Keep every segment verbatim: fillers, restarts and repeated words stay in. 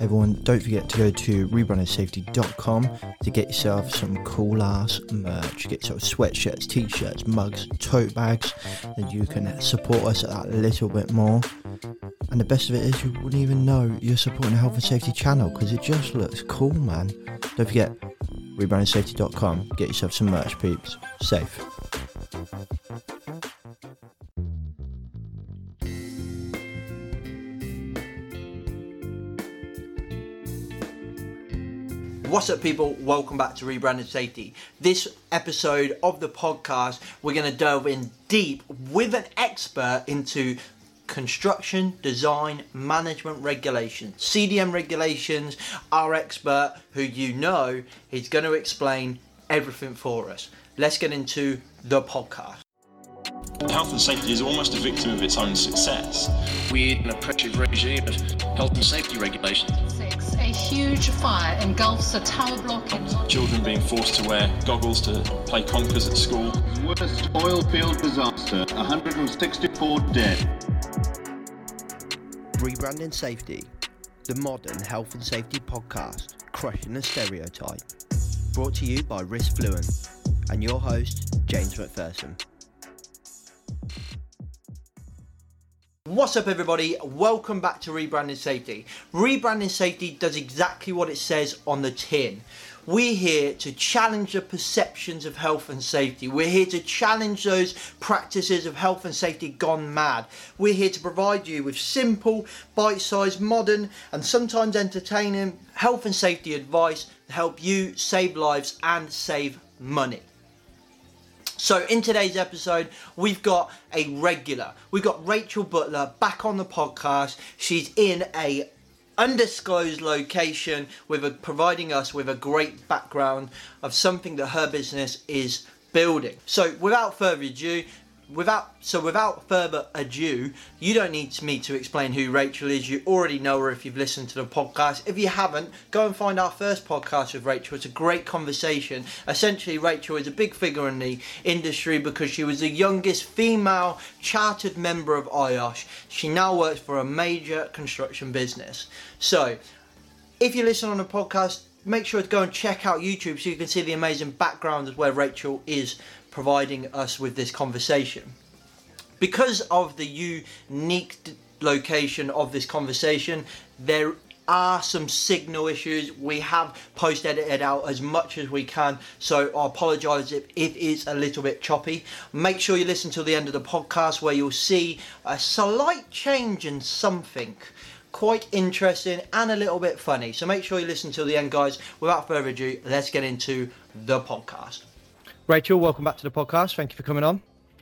everyone, don't forget to go to rebranding safety dot com to get yourself some cool ass merch. Get yourself sweatshirts, t-shirts, mugs, tote bags, and you can support us a little bit more. And the best of it is you wouldn't even know you're supporting the health and safety channel because it just looks cool, man. Don't forget rebranding safety dot com. Get yourself some merch, peeps. Safe. What's up, people? Welcome back to Rebranding Safety. This episode of the podcast, we're going to delve in deep with an expert into construction, design, management regulations, C D M regulations. Our expert, who you know, is going to explain everything for us. Let's get into the podcast. Health and safety is almost a victim of its own success. We're in a oppressive regime of health and safety regulations. Six, a huge fire engulfs a tower block in... Children being forced to wear goggles to play conkers at school. Worst oil field disaster, one hundred sixty-four dead. Rebranding Safety, the modern health and safety podcast, crushing the stereotype. Brought to you by Risk Fluent and your host, James McPherson. What's up, everybody? Welcome back to Rebranding Safety. Rebranding Safety does exactly what it says on the tin. We're here to challenge the perceptions of health and safety. We're here to challenge those practices of health and safety gone mad. We're here to provide you with simple, bite-sized, modern, and sometimes entertaining health and safety advice to help you save lives and save money. So in today's episode, we've got a regular. We've got Rachel Butler back on the podcast. She's in a undisclosed location with a, providing us with a great background of something that her business is building. So without further ado, without so without further ado, you don't need me to explain who Rachel is. You already know her if you've listened to the podcast. If you haven't, go and find our first podcast with Rachel. It's a great conversation. Essentially, Rachel is a big figure in the industry because she was the youngest female chartered member of I O S H. She now works for a major construction business. So, if you listen on the podcast, make sure to go and check out YouTube so you can see the amazing background of where Rachel is providing us with this conversation. Because of the unique d- location of this conversation, there are some signal issues. We have post-edited out as much as we can, so I apologise if it is a little bit choppy. Make sure you listen till the end of the podcast where you'll see a slight change in something quite interesting and a little bit funny. So make sure you listen till the end, guys. Without further ado, let's get into the podcast. Rachel, welcome back to the podcast. Thank you for coming on.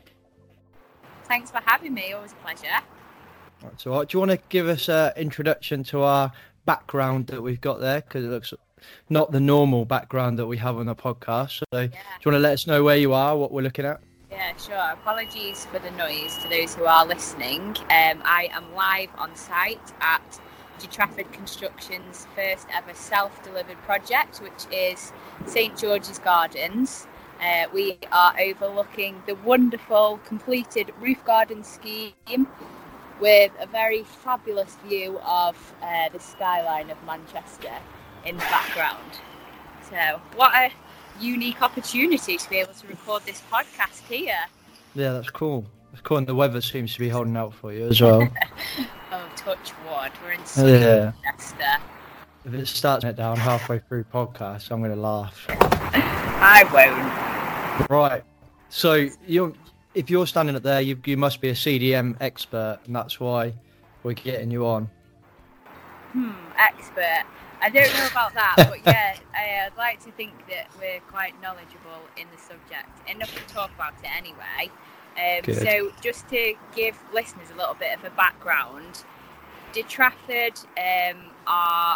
Thanks for having me. Always a pleasure. Right, so, do you want to give us an introduction to our background that we've got there? Because it looks not the normal background that we have on the podcast. So, yeah. Do you want to let us know where you are, what we're looking at? Yeah, sure. Apologies for the noise to those who are listening. Um, I am live on site at De Trafford Construction's first ever self-delivered project, which is St George's Gardens. Uh, we are overlooking the wonderful completed roof garden scheme with a very fabulous view of uh, the skyline of Manchester in the background. So what a unique opportunity to be able to record this podcast here. Yeah, that's cool. It's cool, and the weather seems to be holding out for you as well. Oh, touch wood. We're in sunny yeah. Manchester. If it starts it down halfway through podcast, I'm going to laugh. I won't. Right. So you're, if you're standing up there, you you must be a C D M expert, and that's why we're getting you on. Hmm, expert. I don't know about that, but yeah, I, I'd like to think that we're quite knowledgeable in the subject, enough to talk about it anyway. Um, so just to give listeners a little bit of a background, De Trafford um, are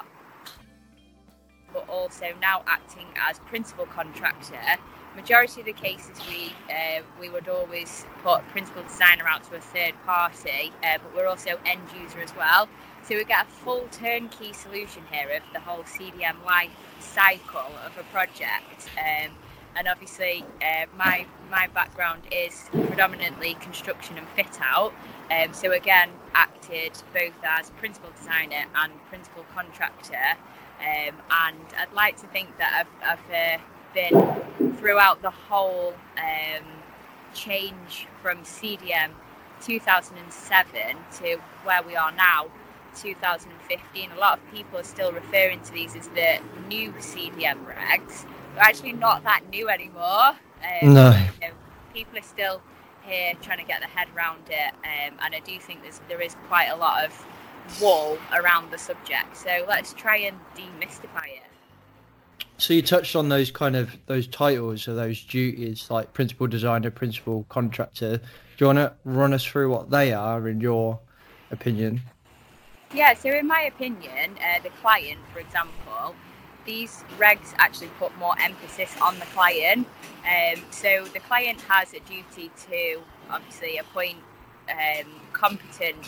but also now acting as principal contractor. Majority of the cases we uh, we would always put principal designer out to a third party, uh, but we're also end user as well. So we get a full turnkey solution here of the whole C D M life cycle of a project. Um, and obviously uh, my my background is predominantly construction and fit out, Um, so again, acted both as principal designer and principal contractor. Um, and I'd like to think that I've, I've uh, been throughout the whole um, change from C D M two thousand seven to where we are now, two thousand fifteen. A lot of people are still referring to these as the new C D M regs. They're actually not that new anymore. Um, no. You know, people are still here trying to get their head around it, um, and I do think there's, there is quite a lot of wall around the subject. So let's try and demystify it. So you touched on those kind of those titles or those duties, like principal designer, principal contractor. Do you want to run us through what they are in your opinion? Yeah, so in my opinion, uh, the client, for example, these regs actually put more emphasis on the client. Um, so the client has a duty to obviously appoint um, competent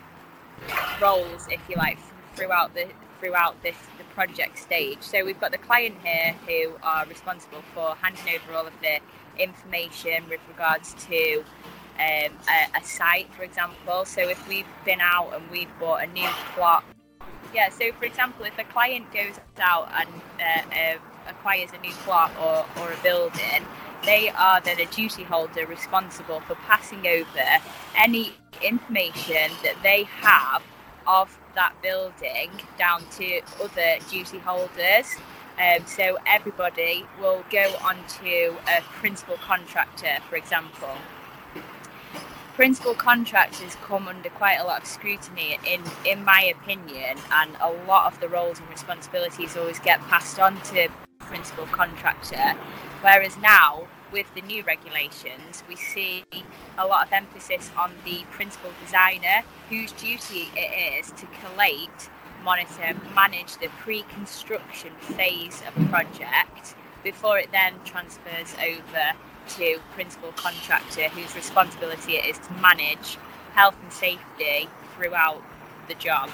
roles, if you like, throughout the throughout this the project stage. So we've got the client here who are responsible for handing over all of the information with regards to um, a, a site, for example. So if we've been out and we've bought a new plot, yeah. So for example, if a client goes out and uh, uh, acquires a new plot or, or a building, they are then a duty holder responsible for passing over any information that they have of that building down to other duty holders. Um, so everybody will go onto a principal contractor, for example. Principal contractors come under quite a lot of scrutiny, in in my opinion, and a lot of the roles and responsibilities always get passed on to principal contractor. Whereas now, with the new regulations, we see a lot of emphasis on the principal designer, whose duty it is to collate, monitor, manage the pre-construction phase of a project before it then transfers over to principal contractor, whose responsibility it is to manage health and safety throughout the job.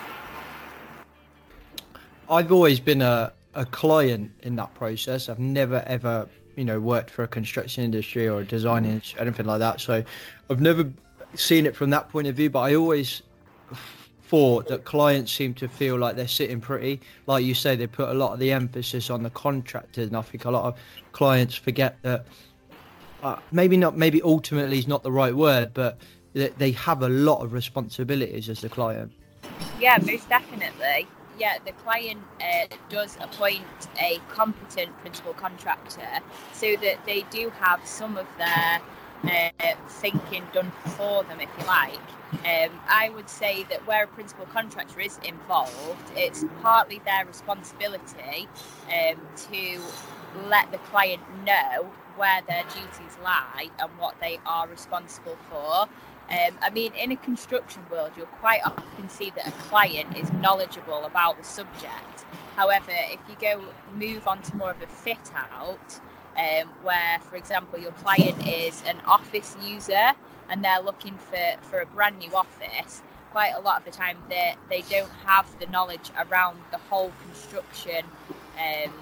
I've always been a, a client in that process. I've never ever you know worked for a construction industry or a design industry, anything like that, so I've never seen it from that point of view. But I always thought that clients seem to feel like they're sitting pretty, like you say, they put a lot of the emphasis on the contractors, and I think a lot of clients forget that uh, maybe not maybe ultimately is not the right word, but they have a lot of responsibilities as a client. Yeah, most definitely. Yeah, the client uh, does appoint a competent principal contractor so that they do have some of their uh, thinking done for them, if you like. Um, I would say that where a principal contractor is involved, it's partly their responsibility um, to let the client know where their duties lie and what they are responsible for. Um, I mean, in a construction world, you'll quite often see that a client is knowledgeable about the subject. However, if you go move on to more of a fit out, um, where, for example, your client is an office user and they're looking for, for a brand new office, quite a lot of the time they they don't have the knowledge around the whole construction um,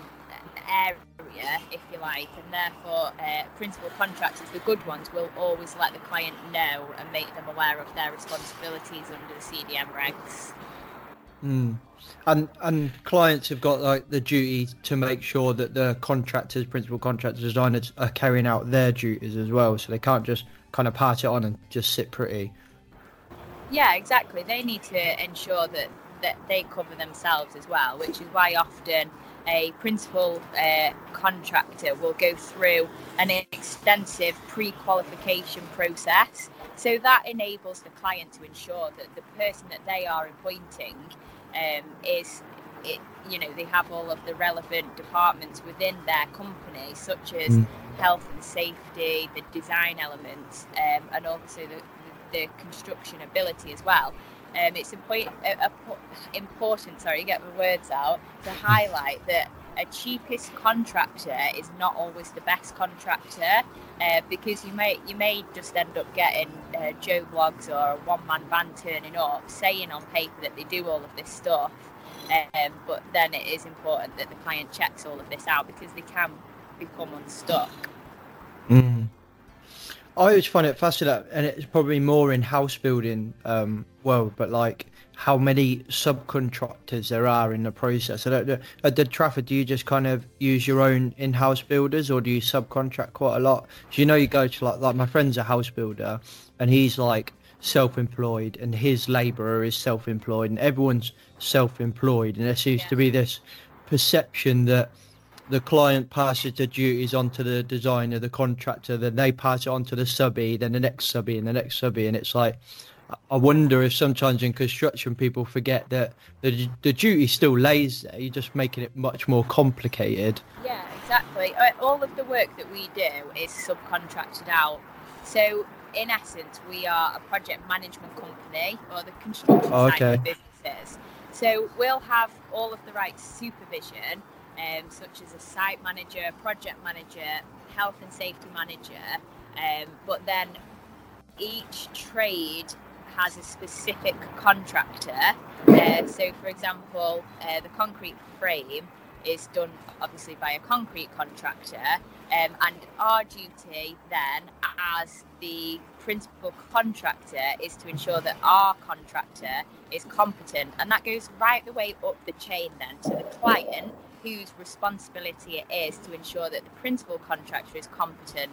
area, if you like, and therefore uh, principal contractors, the good ones, will always let the client know and make them aware of their responsibilities under the C D M regs. Mm. And and clients have got like the duty to make sure that the contractors, principal contractors, designers are carrying out their duties as well, so they can't just kind of pass it on and just sit pretty. Yeah, exactly. They need to ensure that, that they cover themselves as well, which is why often a principal uh, contractor will go through an extensive pre-qualification process. So that enables the client to ensure that the person that they are appointing um, is, it, you know, they have all of the relevant departments within their company, such as mm. health and safety, the design elements, um, and also the, the, the construction ability as well. Um, it's important, uh, important, sorry, get my words out, to highlight that a cheapest contractor is not always the best contractor, uh, because you may you may just end up getting uh, Joe Blogs or a one-man band turning up, saying on paper that they do all of this stuff, um, but then it is important that the client checks all of this out because they can become unstuck. Mm. I always find it fascinating, and it's probably more in house building um, world, but like how many subcontractors there are in the process. I don't know. At the Trafford, do you just kind of use your own in-house builders, or do you subcontract quite a lot? Do you know you go to like like my friend's a house builder, and he's like self-employed, and his labourer is self-employed, and everyone's self-employed, and there seems Yeah. to be this perception that the client passes the duties onto the designer, the contractor, then they pass it on to the subby, then the next subby, and the next subby, and it's like, I wonder if sometimes in construction people forget that the the duty still lays there. You're just making it much more complicated. Yeah, exactly. Uh, All of the work that we do is subcontracted out. So, in essence, we are a project management company, or the construction Oh, side okay. of businesses. So, we'll have all of the right supervision, um, such as a site manager, project manager, health and safety manager, um, but then each trade has a specific contractor. Uh, so, for example, uh, the concrete frame is done obviously by a concrete contractor, um, and our duty then as the principal contractor is to ensure that our contractor is competent, and that goes right the way up the chain then to the client, whose responsibility it is to ensure that the principal contractor is competent.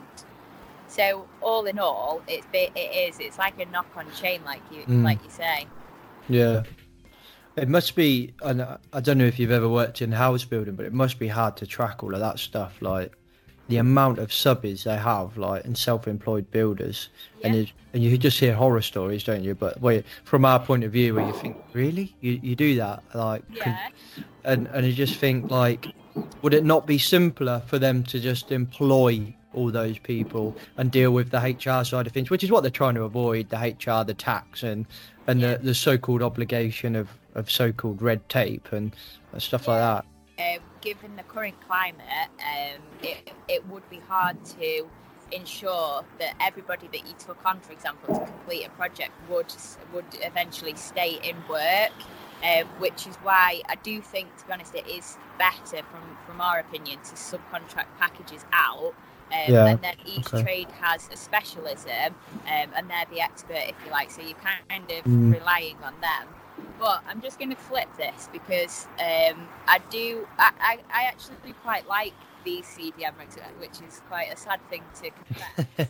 So all in all, it's it is it's like a knock-on chain, like you Mm. like you say. Yeah. It must be, and I don't know if you've ever worked in house building, but it must be hard to track all of that stuff. Like the amount of subbies they have, like, and self-employed builders, and Yeah. it, and you just hear horror stories, don't you? But wait, from our point of view, where you think, really, you you do that, like, con- Yeah. and and you just think, like, would it not be simpler for them to just employ all those people and deal with the H R side of things, which is what they're trying to avoid, the H R, the tax, and and Yeah. the, the so-called obligation of, of so-called red tape and, and stuff like that. Um, given the current climate, um, it, it would be hard to ensure that everybody that you took on, for example, to complete a project would would eventually stay in work, um, which is why I do think, to be honest, it is better from, from our opinion to subcontract packages out. Um, Yeah, and then each okay. trade has a specialism, um, and they're the expert, if you like, so you're kind of Mm. relying on them. But I'm just going to flip this because um, I do, I, I, I actually quite like these C D M rigs, which is quite a sad thing to confess.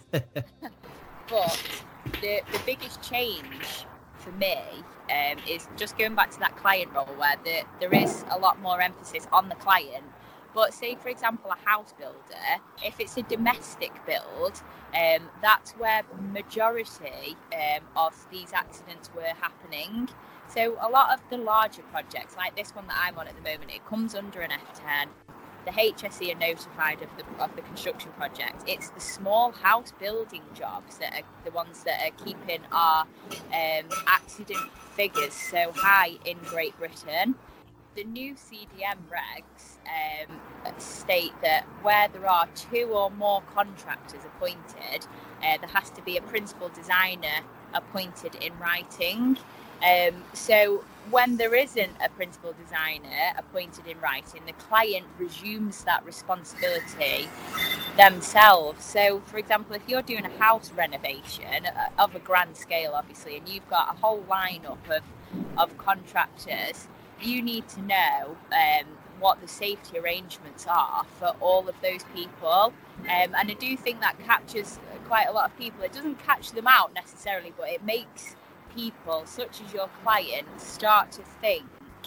But the, the biggest change for me um, is just going back to that client role, where the, there is a lot more emphasis on the client. But say, for example, a house builder, if it's a domestic build, um, that's where the majority um, of these accidents were happening. So a lot of the larger projects, like this one that I'm on at the moment, it comes under an F ten. The H S E are notified of the of the construction project. It's the small house building jobs that are the ones that are keeping our um, accident figures so high in Great Britain. The new C D M regs um, state that where there are two or more contractors appointed, uh, there has to be a principal designer appointed in writing. Um, so when there isn't a principal designer appointed in writing, the client resumes that responsibility themselves. So, for example, if you're doing a house renovation uh, of a grand scale, obviously, and you've got a whole lineup of, of contractors, you need to know um, what the safety arrangements are for all of those people. Um, and I do think that captures quite a lot of people. It doesn't catch them out necessarily, but it makes people, such as your client, start to think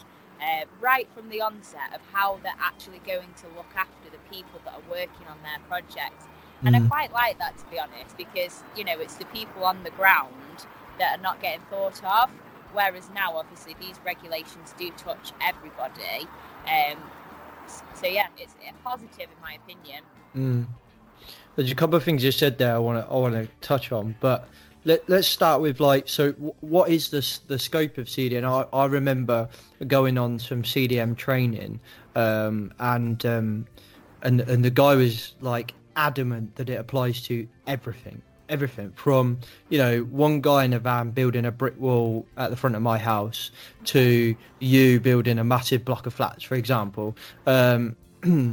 uh, right from the onset of how they're actually going to look after the people that are working on their project. And Mm. I quite like that, to be honest, because, you know, it's the people on the ground that are not getting thought of. Whereas now, obviously, these regulations do touch everybody. Um, so, yeah, it's positive in my opinion. Mm. There's a couple of things you said there I want to I want to touch on, but let, let's start with, like, so w- what is the s- the scope of C D M? I, I remember going on some C D M training, um, and um, and and the guy was like adamant that it applies to everything. Everything from, you know, one guy in a van building a brick wall at the front of my house to you building a massive block of flats, for example. Um,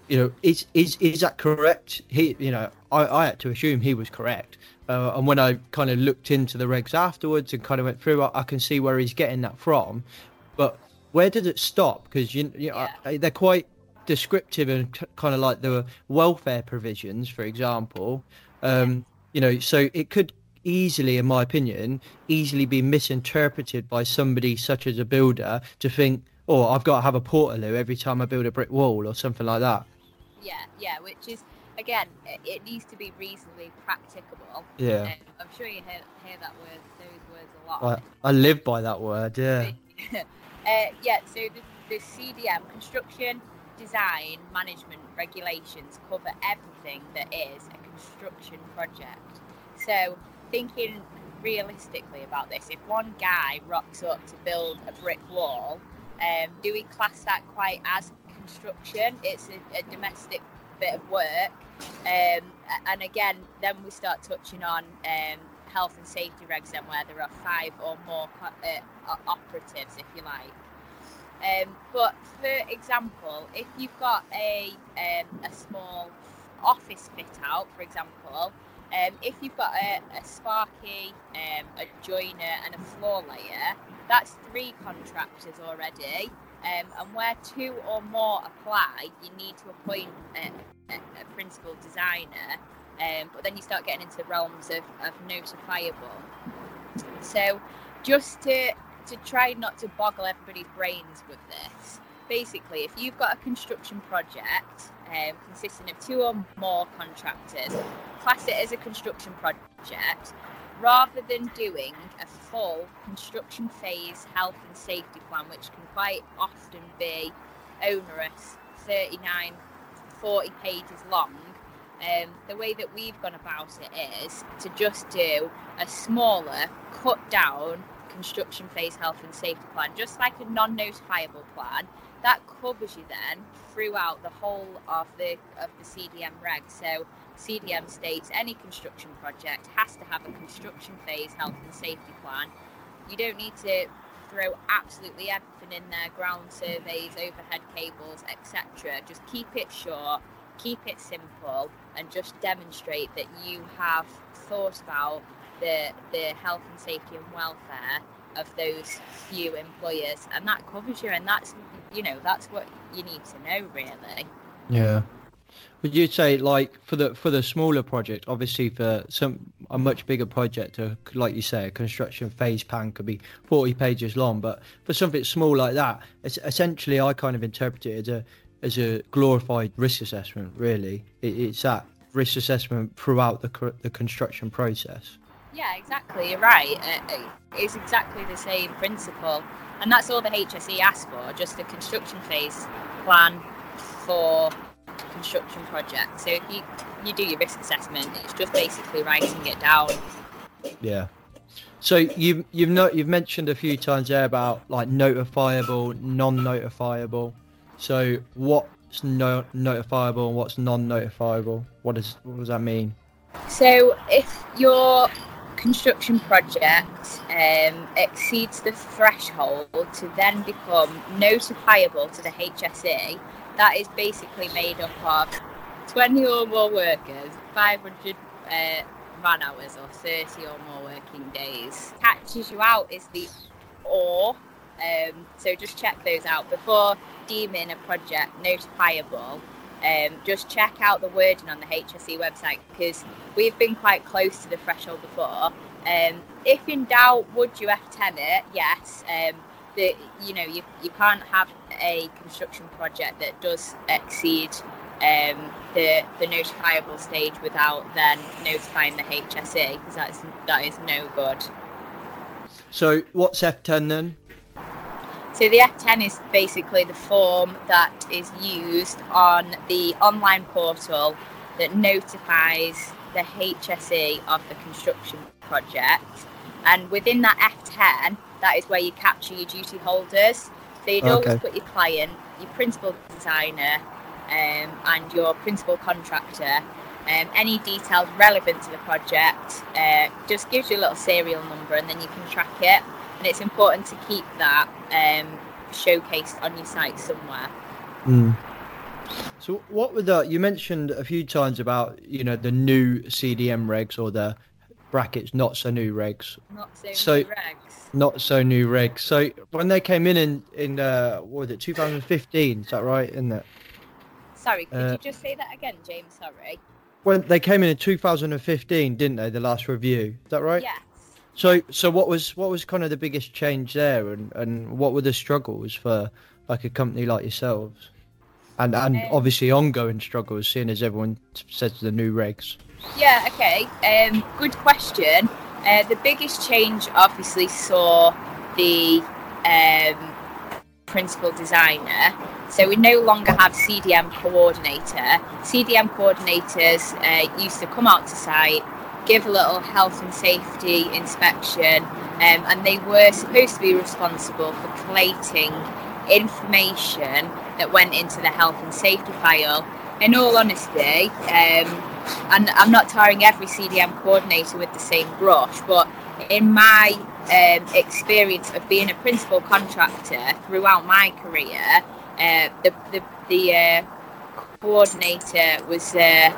you know, is is is that correct? He, you know, I, I had to assume he was correct. Uh, and when I kind of looked into the regs afterwards and kind of went through, I, I can see where he's getting that from. But where did it stop? Because you, you know, yeah. they're quite descriptive and c- kind of like the welfare provisions, for example. Um, you know, so it could easily, in my opinion, easily be misinterpreted by somebody such as a builder to think, oh, I've got to have a portaloo every time I build a brick wall or something like that. Yeah, yeah, which is, again, it, it needs to be reasonably practicable. Yeah. Um, I'm sure you hear, hear that word, those words a lot. I, I live by that word, yeah. uh, yeah, so the, the C D M, Construction Design Management Regulations, cover everything that is a construction project. So thinking realistically about this, if one guy rocks up to build a brick wall, um, do we class that quite as construction? It's a, a domestic bit of work. Um, and again, then we start touching on um, health and safety regs then where there are five or more uh, operatives, if you like. Um, but for example, if you've got a um, a small office fit out, for example, um, if you've got a, a sparky, um, a joiner and a floor layer, that's three contractors already. Um, and where two or more apply, you need to appoint a, a, a principal designer. Um, but then you start getting into realms of, of notifiable. So just to to try not to boggle everybody's brains with this, basically, if you've got a construction project um, consisting of two or more contractors, class it as a construction project, rather than doing a full construction phase health and safety plan, which can quite often be onerous, thirty-nine, forty pages long. Um, the way that we've gone about it is to just do a smaller, cut down construction phase health and safety plan, just like a non-notifiable plan that covers you then throughout the whole of the of the C D M regs. So C D M states any construction project has to have a construction phase health and safety plan. You don't need to throw absolutely everything in there, ground surveys, overhead cables, et cetera. Just keep it short, keep it simple, and just demonstrate that you have thought about the the health and safety and welfare of those few employers, and that covers you. And that's, you know, that's what you need to know, really. Yeah. Would you say, like, for the for the smaller project, obviously for some a much bigger project, uh, like you say, a construction phase plan could be forty pages long, but for something small like that, it's essentially I kind of interpret it as a as a glorified risk assessment. Really, it, it's that risk assessment throughout the the construction process. Yeah, exactly. You're right. Uh, it's exactly the same principle, and that's all the H S E asks for, just a construction phase plan for construction project. So if you you do your risk assessment, it's just basically writing it down. Yeah. So you you've not you've mentioned a few times there about like notifiable, non-notifiable. So what's no notifiable and what's non-notifiable? What does what does that mean? So if your construction project um, exceeds the threshold to then become notifiable to the H S E, that is basically made up of twenty or more workers, five hundred uh, man hours or thirty or more working days. Catches you out is the or, um, so just check those out before deeming a project notifiable. Um, just check out the wording on the H S E website, because we've been quite close to the threshold before. Um, if in doubt, would you F ten it? Yes. Um, the, you know, you you can't have a construction project that does exceed um, the the notifiable stage without then notifying the H S E, because that's that is no good. So what's F ten then? So the F ten is basically the form that is used on the online portal that notifies the H S E of the construction project. And within that F ten, that is where you capture your duty holders. So you'd Okay. always put your client, your principal designer, um, and your principal contractor. Um, any details relevant to the project, uh, just gives you a little serial number, and then you can track it. And it's important to keep that um, showcased on your site somewhere. Mm. So what were the, you mentioned a few times about, you know, the new C D M regs or the brackets, not so new regs. Not so, so new regs. Not so new regs. So when they came in in, in uh, what was it, two thousand fifteen, is that right, isn't it? Sorry, could Uh, you just say that again, James? Sorry. When they came in in two thousand fifteen, didn't they, the last review? Is that right? Yes. So so what was what was kind of the biggest change there, and, and what were the struggles for like a company like yourselves? And and Um, obviously ongoing struggles, seeing as everyone says the new regs. Yeah, okay. Um, good question. Uh, the biggest change obviously saw the um, principal designer. So we no longer have C D M coordinator. C D M coordinators uh, used to come out to site, give a little health and safety inspection, um, and they were supposed to be responsible for collating information that went into the health and safety file. In all honesty, um, and I'm not tarring every C D M coordinator with the same brush, but in my um, experience of being a principal contractor throughout my career, uh, the the, the uh, coordinator was, uh,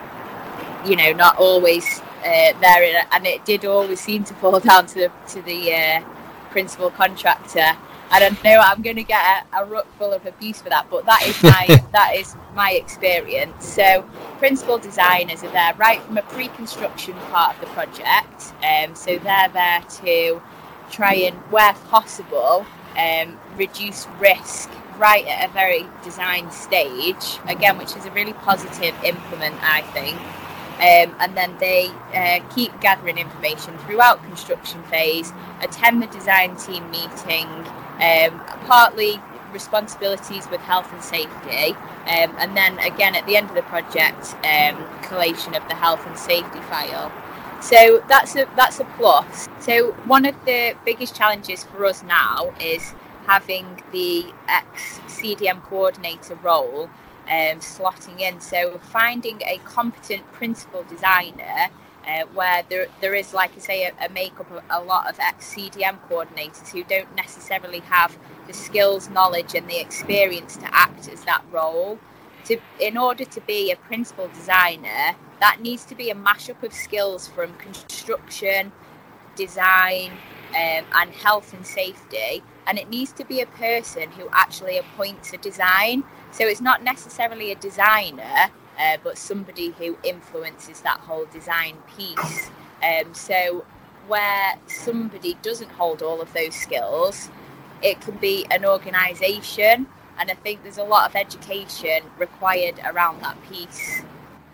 you know, not always uh, there, and it did always seem to fall down to the to the uh, principal contractor. I don't know. I'm going to get a, a ruck full of abuse for that, but that is my that is my experience. So, principal designers are there right from a pre-construction part of the project. Um, so they're there to try and, where possible, um, reduce risk right at a very design stage. Again, which is a really positive implement, I think. Um, and then they uh, keep gathering information throughout construction phase, attend the design team meeting. Um, partly responsibilities with health and safety, um, and then again at the end of the project, um, collation of the health and safety file. So that's a that's a plus. So one of the biggest challenges for us now is having the ex-C D M coordinator role um, slotting in. So finding a competent principal designer. Uh, where there there is, like I say, a, a makeup of a lot of ex-C D M coordinators who don't necessarily have the skills, knowledge and the experience to act as that role. To, in order to be a principal designer, that needs to be a mashup of skills from construction, design um, and health and safety, and it needs to be a person who actually appoints a design. So it's not necessarily a designer, Uh, but somebody who influences that whole design piece. Um, so where somebody doesn't hold all of those skills, it can be an organisation, and I think there's a lot of education required around that piece.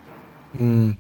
Mm.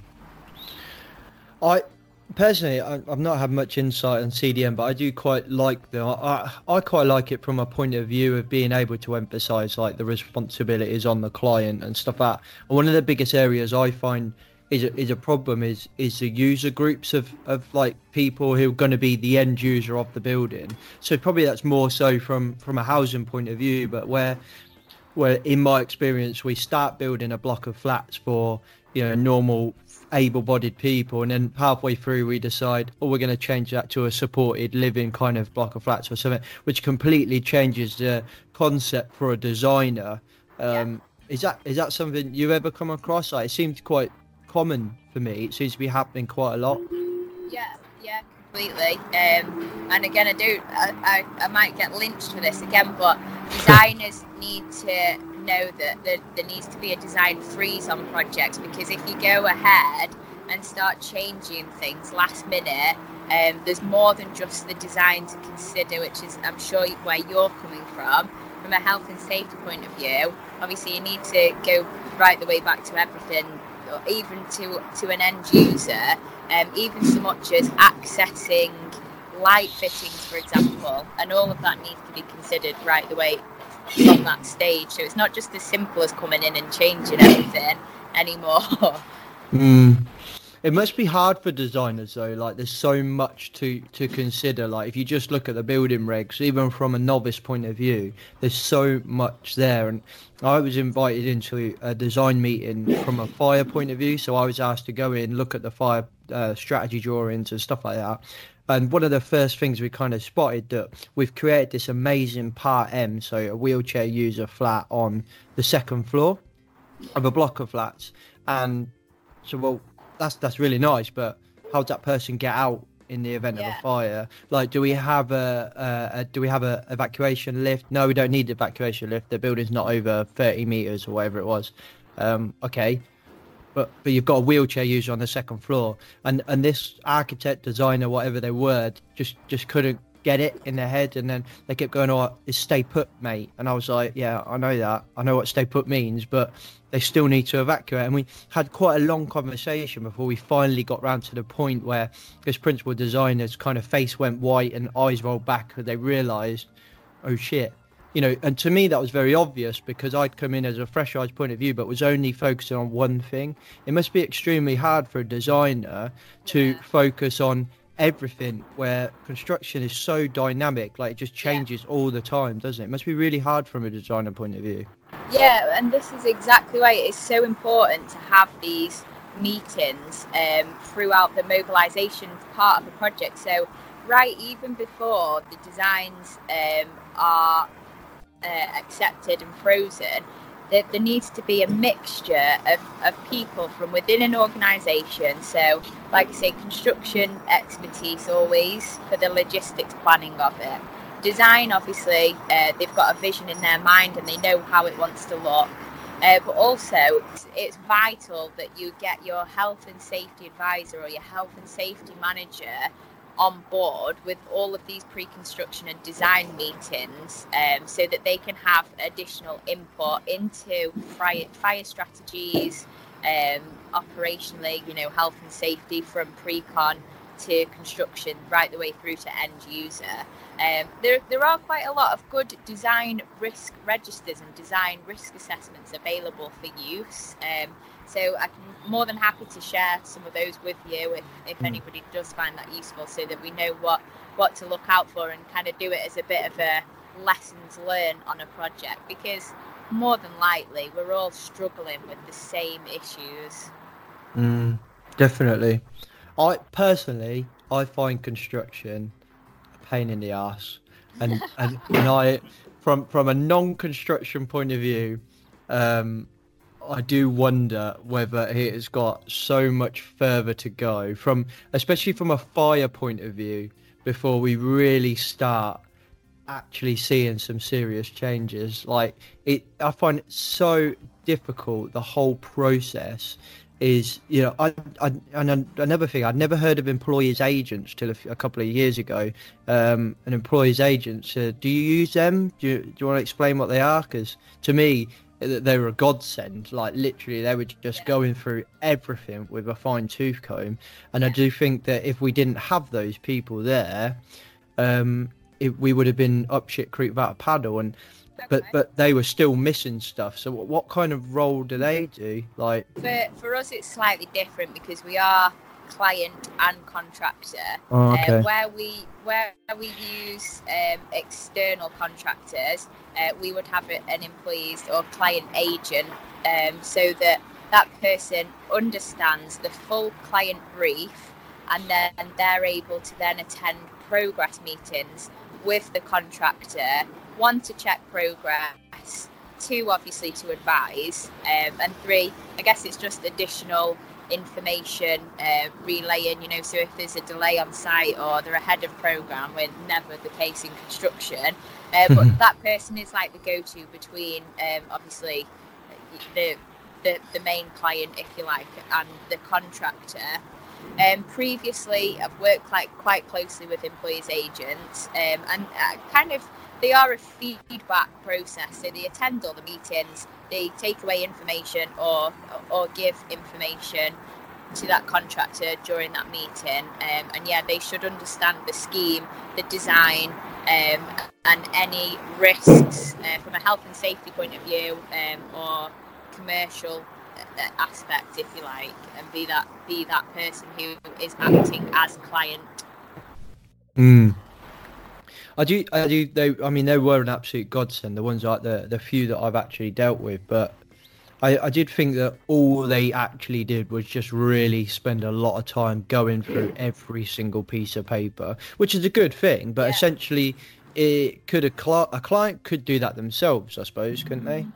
I personally, I, I've not had much insight on C D M, but I do quite like them. I, I quite like it from a point of view of being able to emphasise like the responsibilities on the client and stuff like that. And one of the biggest areas I find is a, is a problem is is the user groups of, of like people who are going to be the end user of the building. So probably that's more so from, from a housing point of view, but where where in my experience we start building a block of flats for, you know, normal able-bodied people, and then halfway through we decide, oh, we're going to change that to a supported living kind of block of flats or something, which completely changes the concept for a designer. Um, yeah. Is that is that something you've ever come across? Like, it seems quite common for me. It seems to be happening quite a lot. Yeah, yeah, completely. Um, and again, I do, I, I, I might get lynched for this again, but designers need to know that there, there needs to be a design freeze on projects, because if you go ahead and start changing things last minute, um, there's more than just the design to consider, which is, I'm sure, where you're coming from. From a health and safety point of view, obviously you need to go right the way back to everything, even to to an end user, um, even so much as accessing light fittings, for example, and all of that needs to be considered right the way from that stage. So it's not just as simple as coming in and changing everything anymore. Mm. It must be hard for designers though, like there's so much to, to consider. Like if you just look at the building regs, even from a novice point of view, there's so much there. And I was invited into a design meeting from a fire point of view, so I was asked to go in, look at the fire uh, strategy drawings and stuff like that. And one of the first things we kind of spotted that we've created this amazing Part M, so a wheelchair user flat on the second floor. of a block of flats. And so, well, that's that's really nice, but how does that person get out in the event yeah. of a fire? Like, do we have a, a, a do we have a evacuation lift? No, we don't need evacuation lift. The building's not over thirty meters or whatever it was. Um, okay, but but you've got a wheelchair user on the second floor, and and this architect, designer, whatever they were, just just couldn't get it in their head, and then they kept going, "Oh, it's stay put, mate." And I was like, "Yeah, I know that. I know what stay put means, but they still need to evacuate." And we had quite a long conversation before we finally got round to the point where this principal designer's kind of face went white and eyes rolled back because they realised, oh shit. You know, and to me that was very obvious because I'd come in as a fresh eyes point of view, but was only focusing on one thing. It must be extremely hard for a designer to yeah. focus on everything, where construction is so dynamic, like it just changes yeah. all the time, doesn't it? It must be really hard from a designer point of view. Yeah, and this is exactly why it's so important to have these meetings um, throughout the mobilisation part of the project. So right even before the designs um, are uh, accepted and frozen, there, there needs to be a mixture of, of people from within an organisation. So, like I say, construction expertise always for the logistics planning of it. Design, obviously, uh, they've got a vision in their mind and they know how it wants to look. Uh, but also, it's, it's vital that you get your health and safety advisor or your health and safety manager on board with all of these pre-construction and design meetings, um, so that they can have additional input into fire, fire strategies, um, operationally, you know, health and safety from pre-con to construction right the way through to end user. Um, there, there are quite a lot of good design risk registers and design risk assessments available for use. Um, so I'm more than happy to share some of those with you if, if anybody does find that useful, so that we know what, what to look out for and kind of do it as a bit of a lessons learned on a project, because more than likely we're all struggling with the same issues. Mm, definitely. I personally, I find construction a pain in the ass, and and, and I, from from a non-construction point of view, um, I do wonder whether it has got so much further to go, from especially from a fire point of view, before we really start actually seeing some serious changes. Like it, I find it so difficult. The whole process is, you know, I, I and another thing, I'd never heard of employees agents till a, f- a couple of years ago. Um, and employees agents, uh, do you use them? Do you, do you want to explain what they are? Because to me, they were a godsend. Like literally, they were just going through everything with a fine tooth comb. And I do think that if we didn't have those people there, um, it, we would have been up shit creek without a paddle. And but but they were still missing stuff. So what, what kind of role do they do? Like for for us, it's slightly different because we are client and contractor. Oh, okay. Um, where we where we use um, external contractors, uh, we would have an employees or client agent, um, so that that person understands the full client brief, and then and they're able to then attend progress meetings with the contractor. One, to check progress. Two, obviously to advise. Um, and three, I guess it's just additional information uh, relaying, you know, so if there's a delay on site or they're ahead of programme, we're never the case in construction, uh, but that person is like the go-to between um, obviously the, the the main client, if you like, and the contractor. Um, previously I've worked quite, quite closely with employees agents, um, and uh, kind of they are a feedback process, so they attend all the meetings, they take away information or or give information to that contractor during that meeting, um, and yeah, they should understand the scheme, the design, um, and any risks uh, from a health and safety point of view, um, or commercial aspect, if you like, and be that be that person who is acting as a client. Mm. I do, I do. They, I mean, they were an absolute godsend. The ones like the the few that I've actually dealt with, but I, I did think that all they actually did was just really spend a lot of time going through every single piece of paper, which is a good thing. But yeah. essentially, it could a, cl- a client could do that themselves, I suppose, couldn't they?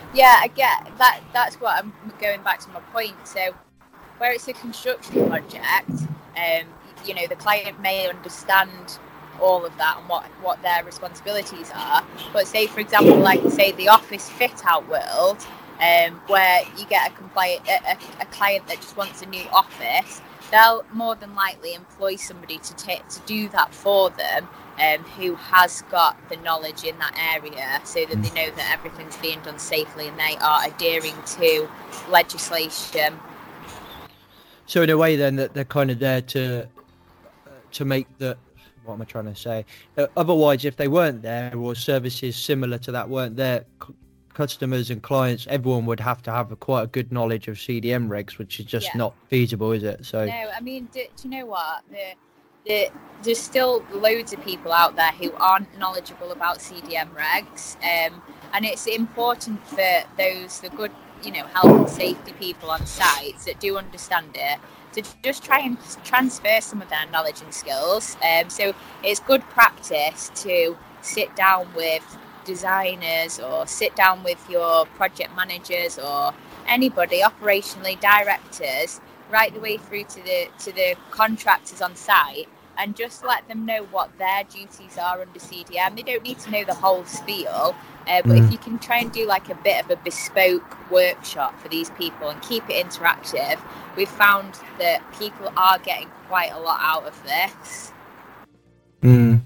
Yeah, I get that. That's what I'm going back to my point. So, where it's a construction project, um, you know, the client may understand all of that and what what their responsibilities are. But say, for example, like say the office fit out world, um, where you get a compliant a, a client that just wants a new office, they'll more than likely employ somebody to take to do that for them. Um, who has got the knowledge in that area, so that they know that everything's being done safely and they are adhering to legislation. So in a way then that they're kind of there to uh, to make the, what am I trying to say? Uh, otherwise, if they weren't there, or services similar to that weren't there, c- customers and clients, everyone would have to have a, quite a good knowledge of C D M regs, which is just Yeah. not feasible, is it? So No, I mean, do, do you know what? The, the, there's still loads of people out there who aren't knowledgeable about C D M regs, um, and it's important for those, the good, you know, health and safety people on sites that do understand it, to just try and transfer some of their knowledge and skills. Um, so it's good practice to sit down with designers or sit down with your project managers or anybody, operationally, directors, right the way through to the to the contractors on site, and just let them know what their duties are under C D M. They don't need to know the whole spiel, uh, but Mm. if you can try and do like a bit of a bespoke workshop for these people and keep it interactive, we've found that people are getting quite a lot out of this. Mm.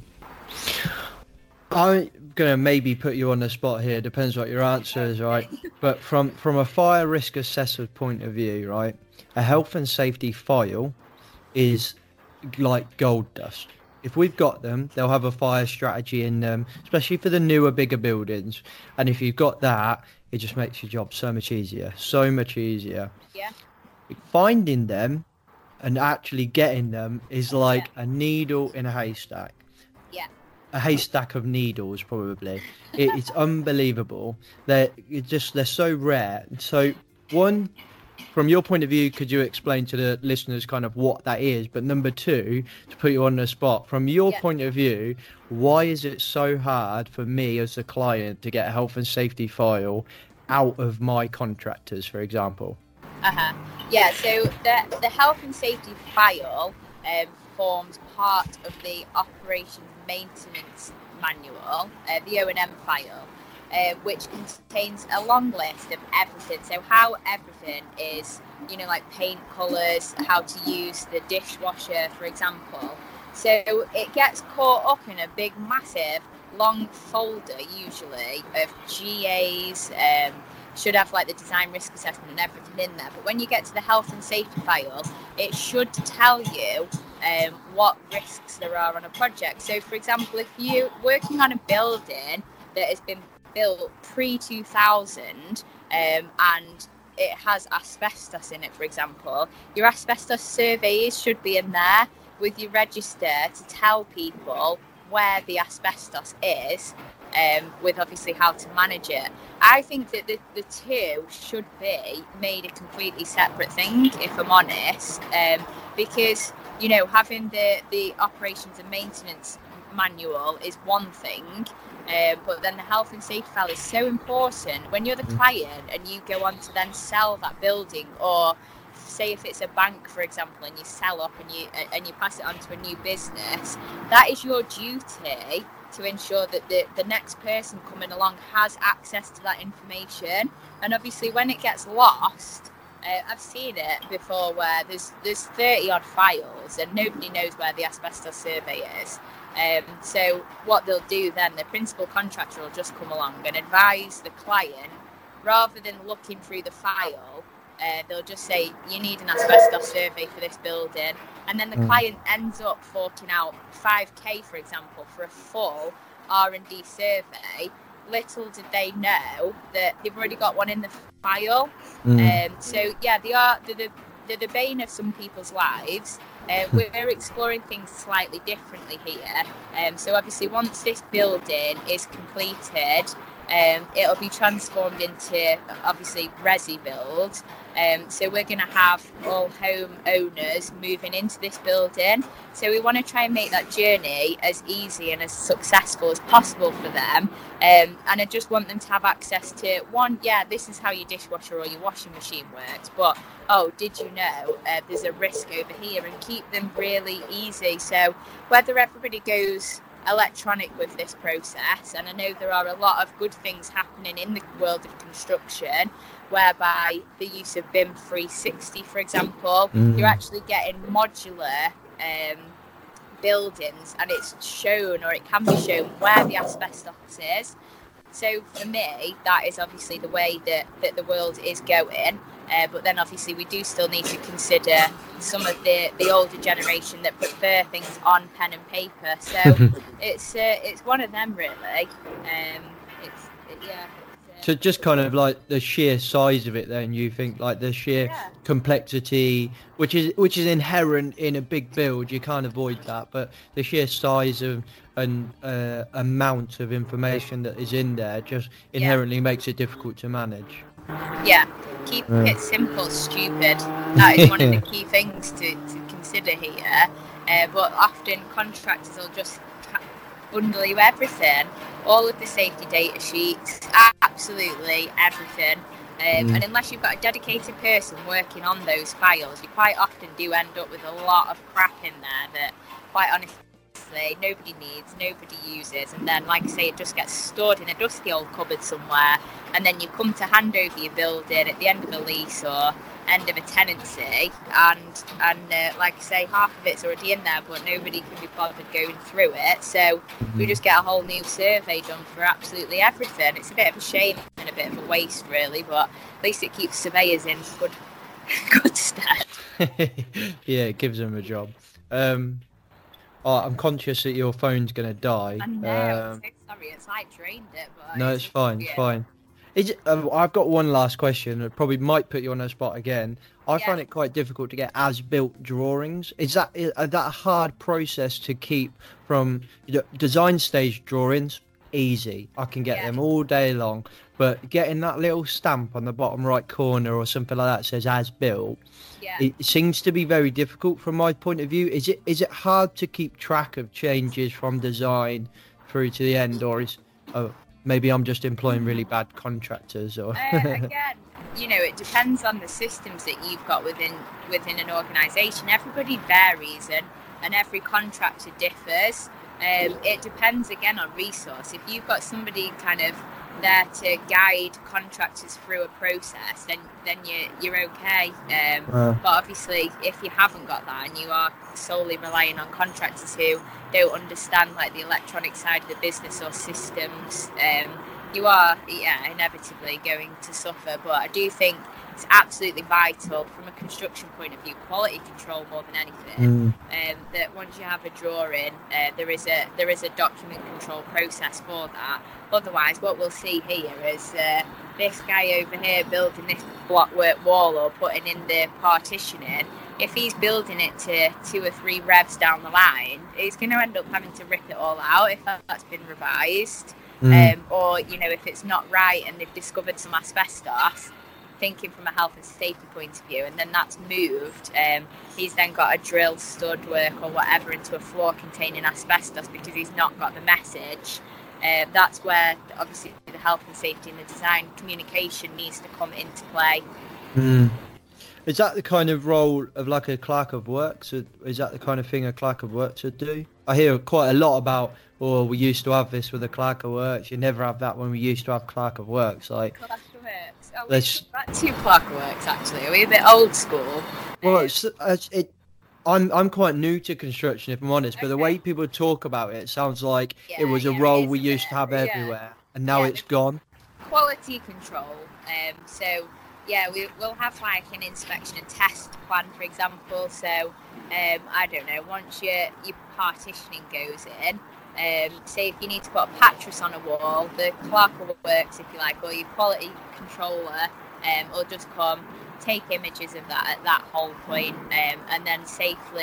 I'm gonna maybe put you on the spot here. Depends what your answer is, right? But from from a fire risk assessor point of view, right, a health and safety file is like gold dust. If we've got them, they'll have a fire strategy in them, especially for the newer, bigger buildings. And if you've got that, it just makes your job so much easier, so much easier. Yeah. Finding them and actually getting them is like a needle in a haystack. Yeah. A haystack of needles, probably. It, it's unbelievable. They're it just they're so rare. So, one, from your point of view, could you explain to the listeners kind of what that is? But number two, to put you on the spot, from your Yeah. point of view, why is it so hard for me as a client to get a health and safety file out of my contractors, for example? Uh-huh. Yeah, so the, the health and safety file um, forms part of the operations maintenance manual, uh, the O and M file, uh, which contains a long list of everything. So how everything is, you know, like paint colours, how to use the dishwasher, for example. So it gets caught up in a big, massive, long folder, usually, of G As, um, should have like the design risk assessment and everything in there. But when you get to the health and safety file, it should tell you um, what risks there are on a project. So, for example, if you're working on a building that has been built pre two thousand um, and it has asbestos in it, for example, your asbestos surveys should be in there with your register to tell people where the asbestos is, um, with obviously how to manage it. I think that the, the two should be made a completely separate thing, if I'm honest, um, because, you know, having the, the operations and maintenance manual is one thing, um, but then the health and safety file is so important when you're the client and you go on to then sell that building, or say if it's a bank, for example, and you sell up and you and you pass it on to a new business, that is your duty to ensure that the, the next person coming along has access to that information. And obviously when it gets lost, uh, I've seen it before where there's there's thirty odd files and nobody knows where the asbestos survey is. Um, so what they'll do then, the principal contractor will just come along and advise the client, rather than looking through the file. Uh, they'll just say, you need an asbestos survey for this building, and then the mm. client ends up forking out five K, for example, for a full R and D survey. Little did they know that they've already got one in the file. Mm. Um, so yeah, they are they're the, they're the bane of some people's lives. Uh, we're exploring things slightly differently here. Um, so obviously once this building is completed, Um, it'll be transformed into, obviously, Resi build. Um, so we're going to have all home owners moving into this building. So we want to try and make that journey as easy and as successful as possible for them. Um, and I just want them to have access to, one, yeah, this is how your dishwasher or your washing machine works. But, oh, did you know uh, there's a risk over here? And keep them really easy. So whether everybody goes electronic with this process, and I know there are a lot of good things happening in the world of construction, whereby the use of B I M three sixty, for example, mm. you're actually getting modular um, buildings, and it's shown, or it can be shown, where the asbestos is. So for me, that is obviously the way that, that the world is going. Uh, but then obviously we do still need to consider some of the, the older generation that prefer things on pen and paper. So it's uh, it's one of them really. Um, it's it, yeah. It's, uh, so just kind of like the sheer size of it, then you think like the sheer yeah. complexity, which is which is inherent in a big build, you can't avoid that. But the sheer size of and uh, amount of information that is in there just inherently yeah. makes it difficult to manage. Yeah, keep yeah. it simple, stupid. That is one of the key things to, to consider here. Uh, but often contractors will just bundle you everything, all of the safety data sheets, absolutely everything. Um, mm. And unless you've got a dedicated person working on those files, you quite often do end up with a lot of crap in there that, quite honestly, nobody needs, nobody uses, and then, like I say, it just gets stored in a dusty old cupboard somewhere, and then you come to hand over your building at the end of a lease or end of a tenancy, and and uh, like I say, half of it's already in there, but nobody can be bothered going through it. So mm-hmm. we just get a whole new survey done for absolutely everything. It's a bit of a shame and a bit of a waste, really, but at least it keeps surveyors in good good stead. Yeah, it gives them a job. Um, Oh, I'm conscious that your phone's going to die. I know, um, I'm so sorry, it's like drained it. But no, it's fine, it's fine. Is it, uh, I've got one last question. It probably might put you on the spot again. I yeah. find it quite difficult to get as-built drawings. Is that is that a hard process to keep from you know, design stage drawings? Easy. I can get yeah. them all day long. But getting that little stamp on the bottom right corner or something like that says as-built, yeah. it seems to be very difficult from my point of view. Is it is it hard to keep track of changes from design through to the end, or is oh, maybe I'm just employing really bad contractors? Or uh, again, you know, it depends on the systems that you've got within within an organisation. Everybody varies, and, and every contractor differs. Um, it depends again on resource. If you've got somebody kind of there to guide contractors through a process, then then you're, you're okay. Um, uh. But obviously, if you haven't got that and you are solely relying on contractors who don't understand like the electronic side of the business or systems, um, you are yeah inevitably going to suffer. But I do think it's absolutely vital from a construction point of view, quality control more than anything. Mm. Um, that once you have a drawing, uh, there is a there is a document control process for that. Otherwise, what we'll see here is uh, this guy over here building this blockwork wall or putting in the partitioning. If he's building it to two or three revs down the line, he's going to end up having to rip it all out if that's been revised. Mm. Um, or, you know, if it's not right and they've discovered some asbestos, thinking from a health and safety point of view, and then that's moved, um, he's then got to drill stud work or whatever into a floor containing asbestos because he's not got the message. Uh, that's where obviously the health and safety and the design communication needs to come into play. Mm. Is that the kind of role of like a clerk of works? Is that the kind of thing a clerk of works would do? I hear quite a lot about, oh, we used to have this with a clerk of works. You never have that when we used to have clerk of works. Like, clerk of works. Oh, we've got two clerk of works actually. Are we a bit old school? Well, it's, it's, it. I'm I'm quite new to construction, if I'm honest. But okay. the way people talk about it, it sounds like yeah, it was a yeah, role we used to have yeah. everywhere, and now yeah, it's gone. Quality control. Um. So. Yeah, we, we'll have like an inspection and test plan, for example. So, um, I don't know, once your, your partitioning goes in, um, say if you need to put a pattress on a wall, the clerk of works, if you like, or your quality controller um, will just come, take images of that at that whole point, um, and then safely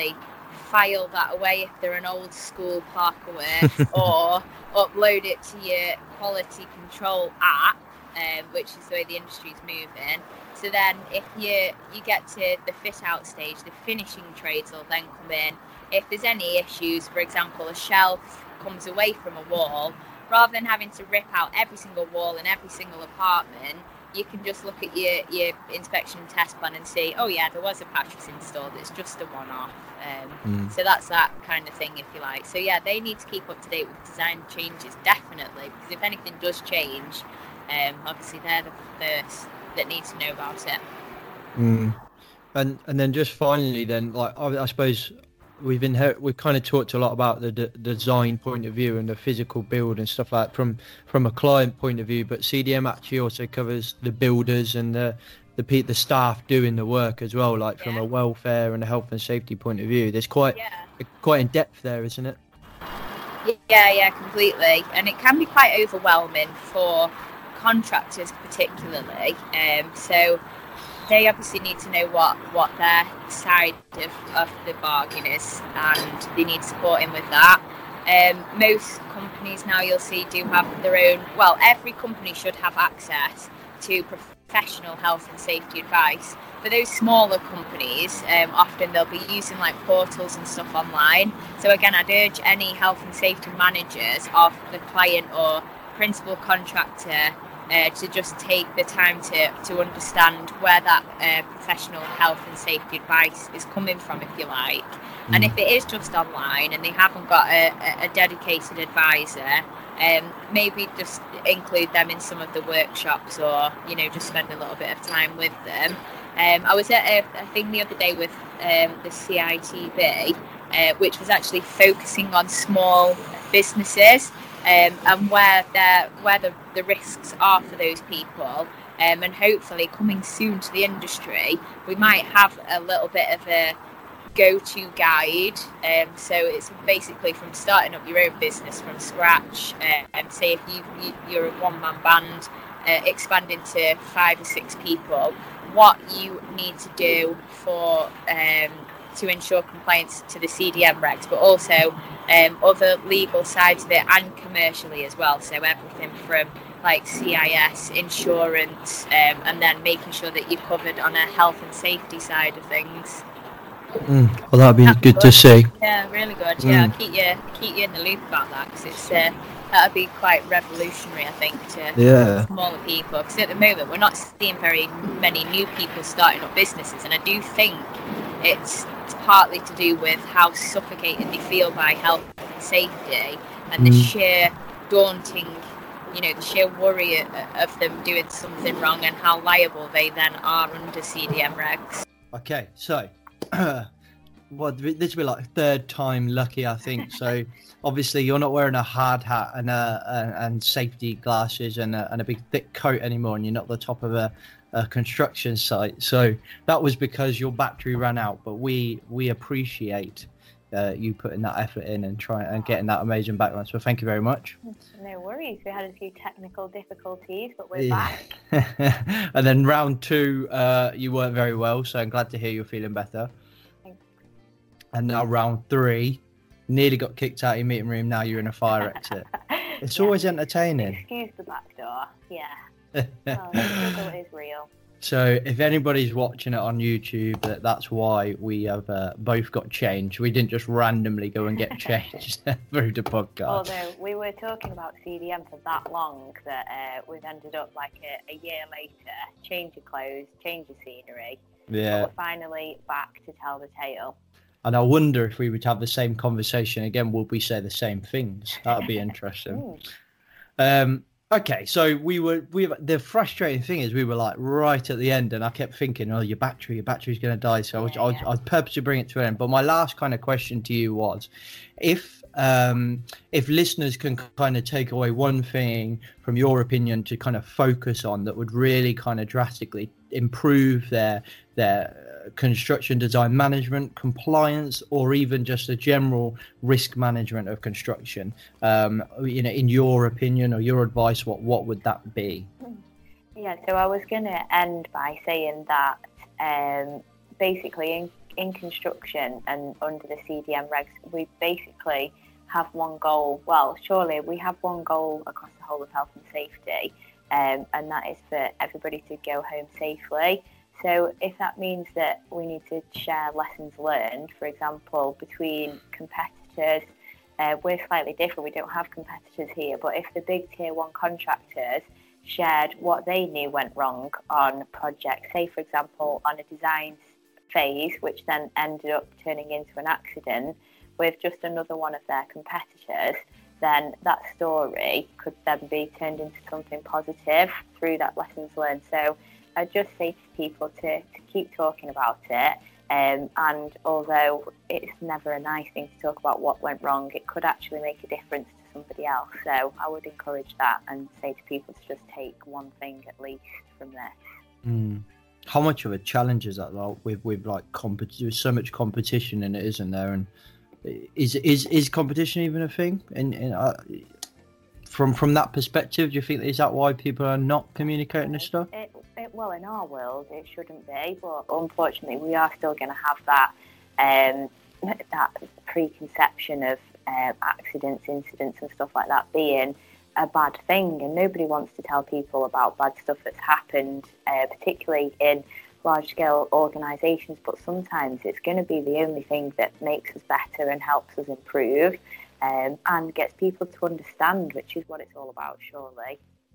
file that away if they're an old school Parker Works, or upload it to your quality control app, um, which is the way the industry's moving. So then if you you get to the fit out stage, the finishing trades will then come in. If there's any issues, for example, a shelf comes away from a wall, rather than having to rip out every single wall in every single apartment, you can just look at your, your inspection test plan and see, oh yeah, there was a pattress installed, it's just a one-off. Um, mm. So that's that kind of thing, if you like. So yeah, they need to keep up to date with design changes, definitely, because if anything does change, um, obviously they're the first that need to know about it. Mm. And and then just finally, then, like I, I suppose we've been we've kind of talked a lot about the, the design point of view and the physical build and stuff like that from from a client point of view, but C D M actually also covers the builders and the the pe- the staff doing the work as well, like yeah. from a welfare and a health and safety point of view. There's quite yeah. quite in depth there, isn't it? Yeah, yeah, completely. And it can be quite overwhelming for contractors particularly. Um, so they obviously need to know what, what their side of, of the bargain is, and they need supporting with that. Um, most companies now, you'll see, do have their own, well, every company should have access to professional health and safety advice. For those smaller companies, um, often they'll be using like portals and stuff online. So again, I'd urge any health and safety managers of the client or principal contractor Uh, to just take the time to, to understand where that uh, professional health and safety advice is coming from, if you like. Mm. And if it is just online and they haven't got a, a dedicated advisor, um, maybe just include them in some of the workshops, or, you know, just spend a little bit of time with them. Um, I was at a, a thing the other day with um, the C I T B, uh, which was actually focusing on small businesses. Um, and where where the, the risks are for those people, um, and hopefully coming soon to the industry, we might have a little bit of a go-to guide. Um, so it's basically from starting up your own business from scratch, uh, and say if you, you, you're a one-man band, uh, expanding to five or six people, what you need to do for um, to ensure compliance to the C D M regs, but also um, other legal sides of it, and commercially as well. So everything from like C I S, insurance, um, and then making sure that you're covered on a health and safety side of things. Mm, well, that'd be That's good, good to see. Yeah, really good. Yeah, Mm. I'll keep you keep you in the loop about that, because it's uh, that'd be quite revolutionary, I think, to Yeah. smaller people. Because at the moment, we're not seeing very many new people starting up businesses, and I do think it's, it's partly to do with how suffocated they feel by health and safety, and the Mm. sheer daunting, you know, the sheer worry of them doing something wrong, and how liable they then are under C D M regs. Okay, so well, this will be like third time lucky, I think. So obviously you're not wearing a hard hat and uh and safety glasses and a, and a big thick coat anymore, and you're not the top of a, a construction site. So that was because your battery ran out. But we we appreciate uh, you putting that effort in and trying and getting that amazing background. So thank you very much. No worries. We had a few technical difficulties, but we're Yeah. back. And then round two, uh, you weren't very well. So I'm glad to hear you're feeling better. Thanks. And now round three, nearly got kicked out of your meeting room. Now you're in a fire exit. It's Yeah. always entertaining. Excuse the back door. Yeah. Oh, the struggle is real. So if anybody's watching it on YouTube, that that's why we have uh, both got changed. We didn't just randomly go and get changed through the podcast. Although we were talking about C D M for that long that uh, we've ended up like a, a year later, change of clothes, change of scenery. Yeah. But we're finally back to tell the tale. And I wonder if we would have the same conversation again, would we say the same things? That'd be interesting. um, okay, so we were, we were, the frustrating thing is we were like right at the end, and I kept thinking, oh, your battery, your battery's going to die. So I was, Yeah, I was, yeah. I was purposely bring it to an end. But my last kind of question to you was, if um, if listeners can kind of take away one thing from your opinion to kind of focus on that would really kind of drastically improve their their construction design management, compliance, or even just a general risk management of construction, um, you know, in your opinion or your advice, what what would that be? Yeah, so I was going to end by saying that um, basically in, in construction and under the C D M regs, we basically have one goal. Well, surely we have one goal across the whole of health and safety, um, and that is for everybody to go home safely. So if that means that we need to share lessons learned, for example, between competitors, uh, we're slightly different. We don't have competitors here, but if the big tier one contractors shared what they knew went wrong on projects, say for example on a design phase, which then ended up turning into an accident with just another one of their competitors, then that story could then be turned into something positive through that lessons learned. So I just say to people to, to keep talking about it, um, and although it's never a nice thing to talk about what went wrong, it could actually make a difference to somebody else. So I would encourage that and say to people to just take one thing at least from this. Mm. How much of a challenge is that, like, with with like compet- there's so much competition in it, isn't there? And is is is competition even a thing? And, and uh, from from that perspective, do you think is that why people are not communicating this stuff? It, it, well, in our world, it shouldn't be, but unfortunately, we are still going to have that um, that preconception of uh, accidents, incidents, and stuff like that being a bad thing, and nobody wants to tell people about bad stuff that's happened, uh, particularly in large-scale organisations. But sometimes it's going to be the only thing that makes us better and helps us improve, um, and gets people to understand, which is what it's all about, surely.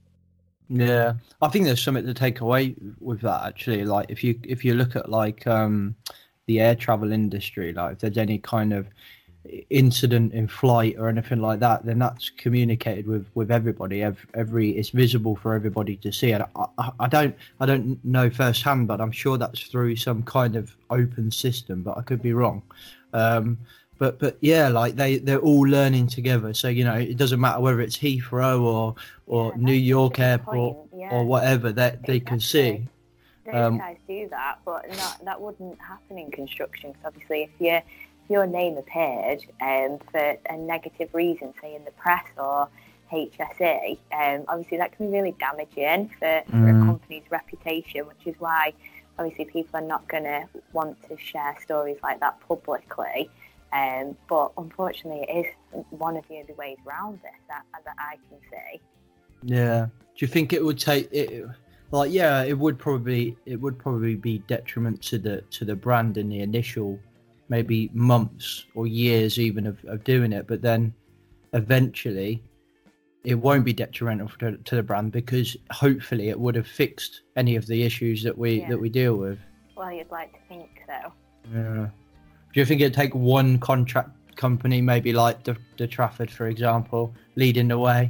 Yeah, I think there's something to take away with that, actually. Like if you if you look at like um, the air travel industry, like if there's any kind of incident in flight or anything like that, then that's communicated with with everybody. Every, every it's visible for everybody to see. And I, I, I don't I don't know firsthand, but I'm sure that's through some kind of open system. But I could be wrong. Um, but but yeah, like they they're all learning together. So you know, it doesn't matter whether it's Heathrow or or Yeah, New York Airport yeah. or whatever that they, they can see. Those Um, guys do that, but not, that wouldn't happen in construction. Because obviously, if you if your name appeared um, for a negative reason, say in the press or H S E, um, obviously that can be really damaging for, for Mm. a company's reputation, which is why obviously people are not going to want to share stories like that publicly. Um, but unfortunately, it is one of the only ways around this that, that I can see. Yeah. Do you think it would take it? Like, yeah, it would probably it would probably be detriment to the to the brand in the initial maybe months or years even of, of doing it, but then eventually it won't be detrimental to, to the brand because hopefully it would have fixed any of the issues that we Yeah. that we deal with. Well, you'd like to think so. Yeah. Do you think it'd take one contract company, maybe like the, the Trafford, for example, leading the way?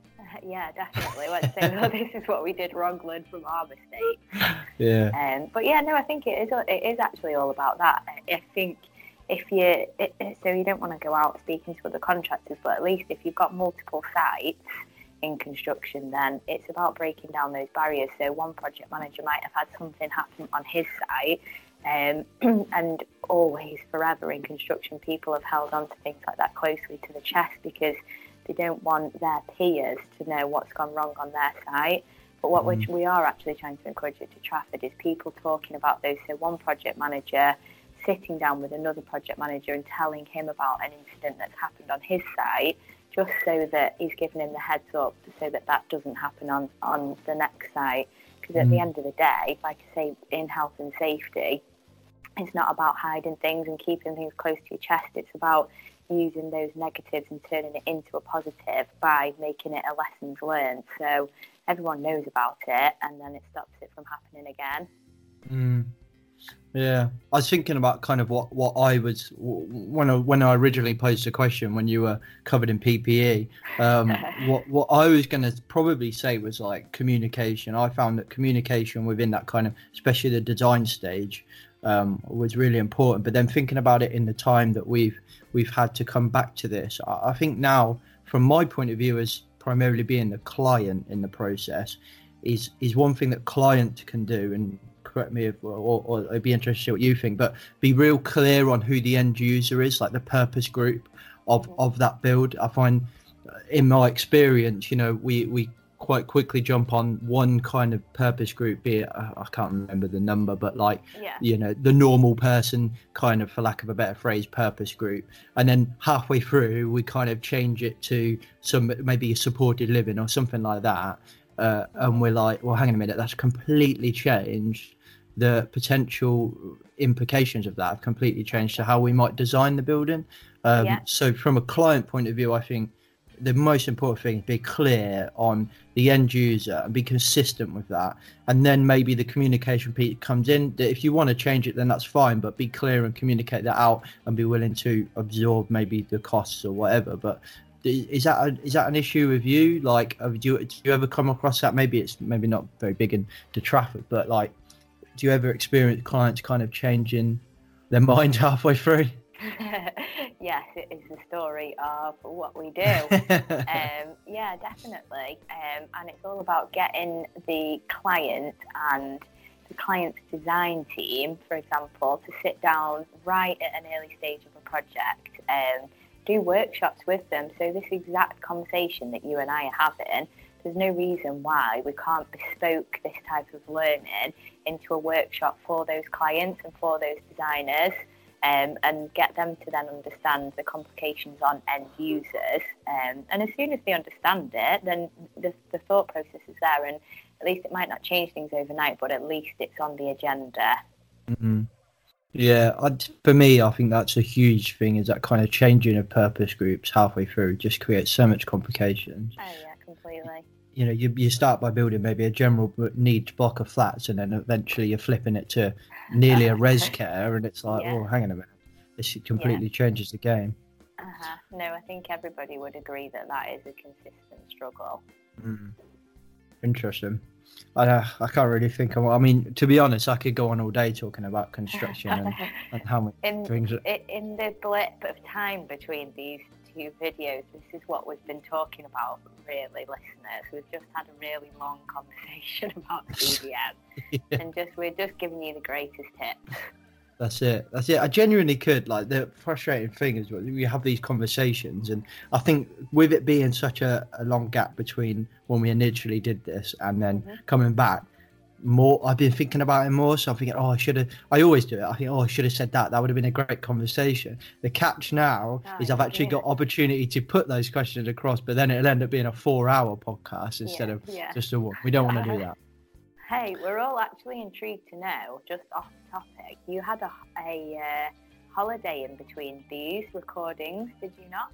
Yeah, definitely. Let's say, well, this is what we did wrong, learn from our mistakes. Yeah. Um, but yeah, no, I think it is. It is actually all about that. I think if you, it, it- so you don't want to go out speaking to other contractors, but at least if you've got multiple sites in construction, then it's about breaking down those barriers. So one project manager might have had something happen on his site, um, and always, forever in construction, people have held on to things like that closely to the chest because they don't want their peers to know what's gone wrong on their site. But what Mm. we, we are actually trying to encourage at Trafford is people talking about those. So one project manager sitting down with another project manager and telling him about an incident that's happened on his site, just so that he's giving him the heads up so that that doesn't happen on, on the next site. Because at Mm. the end of the day, like I say, in health and safety, it's not about hiding things and keeping things close to your chest. It's about using those negatives and turning it into a positive by making it a lessons learned. So everyone knows about it and then it stops it from happening again. Mm. Yeah, I was thinking about kind of what, what I was when I when I originally posed the question when you were covered in P P E. Um, what what I was going to probably say was like communication. I found that communication within that kind of, especially the design stage, um, was really important. But then thinking about it in the time that we've we've had to come back to this, I, I think now, from my point of view, as primarily being the client in the process, is is one thing that client can do and. Correct me if, or, or I'd be interested to see what you think, but be real clear on who the end user is, like the purpose group of, of that build. I find in my experience, you know, we, we quite quickly jump on one kind of purpose group, be it, uh, I can't remember the number, but like, yeah. you know, the normal person kind of, for lack of a better phrase, purpose group. And then halfway through, we kind of change it to some, maybe a supported living or something like that. Uh, and we're like, well, hang on a minute, that's completely changed. The potential implications of that have completely changed to how we might design the building. Um, Yeah. So from a client point of view, I think the most important thing is be clear on the end user and be consistent with that. And then maybe the communication piece comes in. That if you want to change it, then that's fine, but be clear and communicate that out and be willing to absorb maybe the costs or whatever. But is that a, is that an issue with you? Like, do you, do you ever come across that? Maybe it's maybe not very big into traffic, but like, do you ever experience clients kind of changing their mind halfway through? Yes, it is the story of what we do. um, yeah, definitely. Um, and it's all about getting the client and the client's design team, for example, to sit down right at an early stage of a project and do workshops with them. So this exact conversation that you and I are having, there's no reason why we can't bespoke this type of learning into a workshop for those clients and for those designers. Um, and get them to then understand the complications on end users. Um, and as soon as they understand it, then the, the thought process is there. And at least it might not change things overnight, but at least it's on the agenda. Mm-hmm. Yeah, I'd, for me, I think that's a huge thing, is that kind of changing of purpose groups halfway through just creates so much complications. Oh, yeah, completely. You know, you you start by building maybe a general needs block of flats, and then eventually you're flipping it to nearly a res care, and it's like, Yeah. oh, hang on a minute, this completely yeah. changes the game. Uh-huh. No, I think everybody would agree that that is a consistent struggle. Mm. Interesting. I uh, I can't really think of. I mean, to be honest, I could go on all day talking about construction and, and how many in, things. That... In the blip of time between these two videos, this is what we've been talking about, really, listeners. We've just had a really long conversation about C D M, yeah. and just we're just giving you the greatest tips. That's it. That's it. I genuinely could. Like, the frustrating thing is we have these conversations, and I think with it being such a, a long gap between when we initially did this and then mm-hmm. coming back, more I've been thinking about it more. So I'm thinking, oh, I should have. I always do it. I think, oh, I should have said that. That would have been a great conversation. The catch now oh, is I've actually yeah. got opportunity to put those questions across, but then it'll end up being a four-hour podcast instead yeah, of yeah. just a one. We don't want to do that. Hey, we're all actually intrigued to know, just off the topic, you had a, a uh, holiday in between these recordings, did you not?